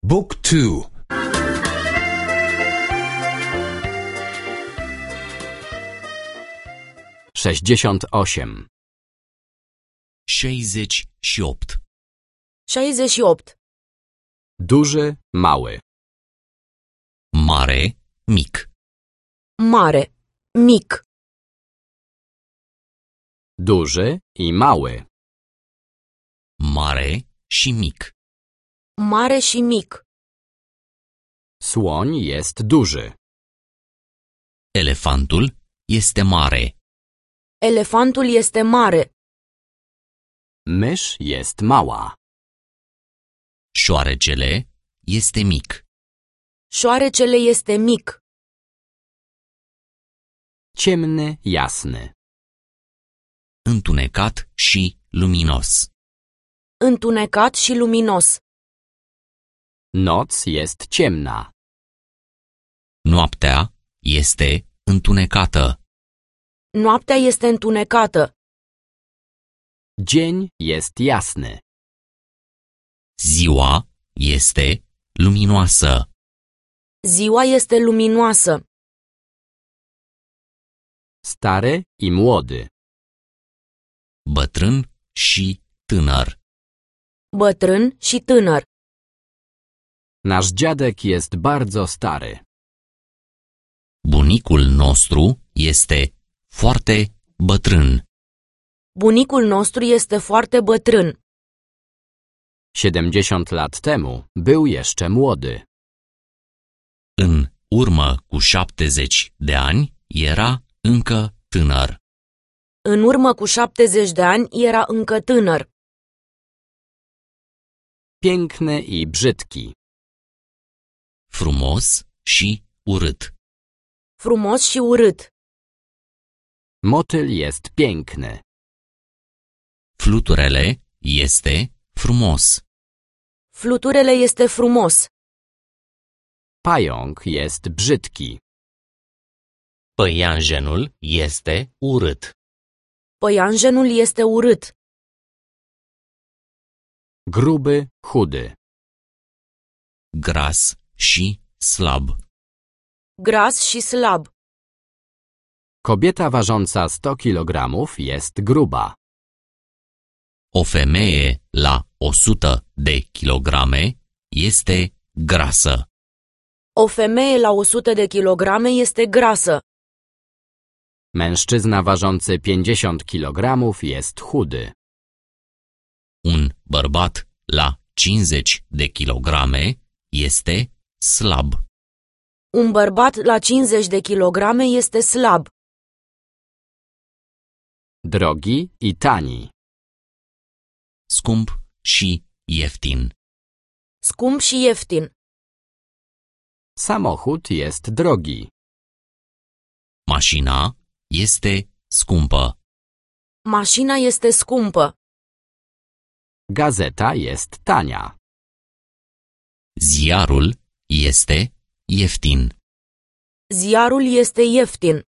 Book 2. 68. 68. 68. Duży, mały. Mare, mic. Mare, mic. Duży i mały. Mare și mic. Mare și mic. Słoń jest duży. Elefantul este mare. Elefantul este mare. Mysz jest mała. Șoarecele este mic. Șoarecele este mic. Ciemny, jasny. Întunecat și luminos. Întunecat și luminos. Noc jest ciemna. Noaptea este întunecată. Noaptea este întunecată. Dzień jest jasny. Ziua este luminoasă. Ziua este luminoasă. Stary i młody. Bătrân și tânăr. Bătrân și tânăr. Nasz dziadek jest bardzo stary. Bunicul nostru este foarte bătrân. Bunicul nostru este foarte bătrân. 70 lat temu był jeszcze młody. În urmă cu 70 de ani era încă tânăr. În urmă cu 70 de ani era încă tânăr. Piękny i brzydki. Frumos și urât. Frumos și urât. Motyl jest piękny. Fluturele este frumos. Fluturele este frumos. Pająk jest brzydki. Păianjenul este urât. Păianjenul este urât. Gruby, chudy. Gras și slab. Gras și slab. Kobieta ważąca 100 kg jest gruba. O femeie la 100 de kilograme este grasă. O femeie la 100 de kilograme este grasă. Mężczyzna ważący 50 kg jest chudy. Un bărbat la 50 de kilograme este slab. Un bărbat la 50 de kilograme este slab. Drogi i tani. Scump și ieftin. Scump și ieftin. Samochód jest drogi. Mașina este scumpă. Mașina este scumpă. Gazeta jest tania. Ziarul este ieftin. Ziarul este ieftin.